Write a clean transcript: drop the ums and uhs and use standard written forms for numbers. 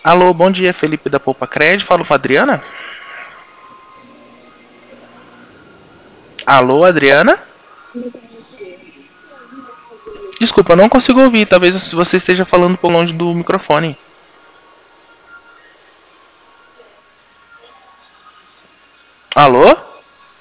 Alô, bom dia, Felipe da Poupa Cred. Falo com a Adriana? Alô, Adriana? Desculpa, não consigo ouvir. Talvez você esteja falando por longe do microfone. Alô?